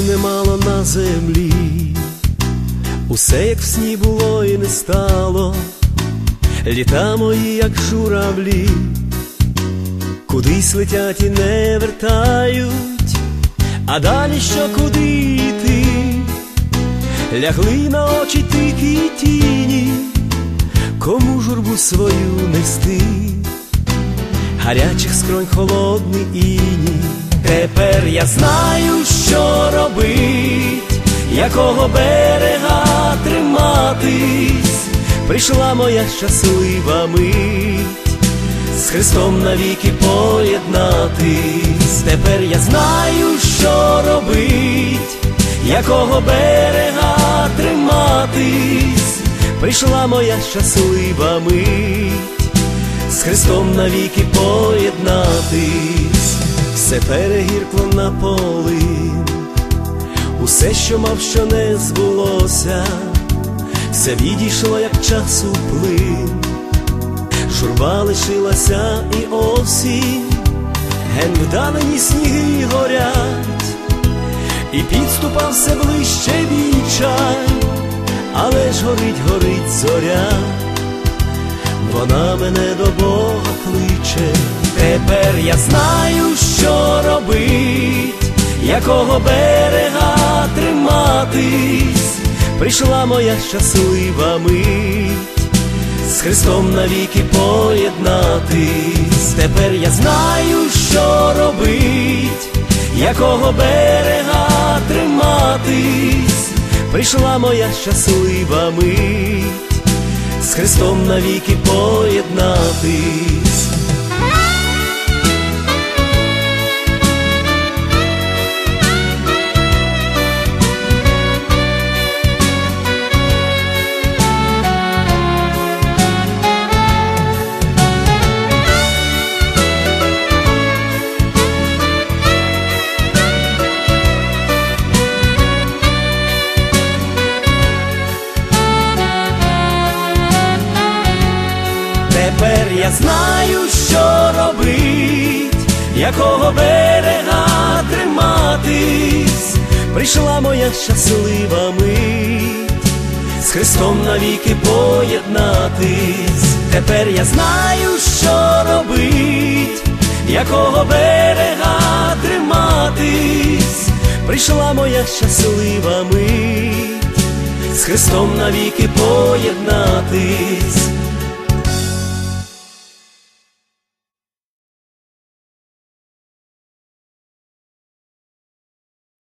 немало на землі, усе як в сні було і не стало. Літа мої, як журавлі, кудись летять і не вертають, а далі що, куди йти? Лягли на очі тільки тіні, кому журбу свою нести? Гарячих скронь холодний іній. Тепер я знаю, що робить, якого берега триматись. Прийшла моя щаслива мить, з Христом навіки поєднатись. Тепер я знаю, що робить, якого берега триматись. Прийшла моя щаслива мить, з Христом навіки поєднатись. Все перегіркло на полин, усе, що мав, що не збулося, все відійшло, як часу плин. Журба лишилася і осінь, ген вдалені сніги горять, і підступав все ближче відчай, але ж горить, горить зоря, вона мене до Бога кличе. Тепер я знаю, що робить, якого берега триматись. Прийшла моя щаслива мить, з Христом навіки поєднатись. Тепер я знаю, що робить, якого берега триматись. Прийшла моя щаслива мить, з Христом навіки поєднатись. Тепер я знаю, що робить, якого берега триматись. Прийшла моя щаслива мить, з Христом навіки поєднатись. Тепер я знаю, що робить, якого берега триматись. Прийшла моя щаслива мить, з Христом навіки поєднатись.